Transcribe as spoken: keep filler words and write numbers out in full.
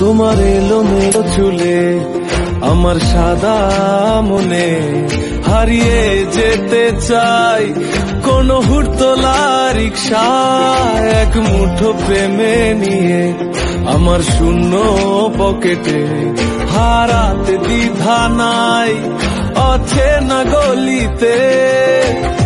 তোমার এলোমেলো চুলে আমার সাদা মনে হারিয়ে যেতে চাই কোন হুড়তোলা রিক্সা এক মুঠো প্রেমে নিয়ে আমার শূন্য পকেটে হারাতে দ্বিধা নাই অচেনা গলিতে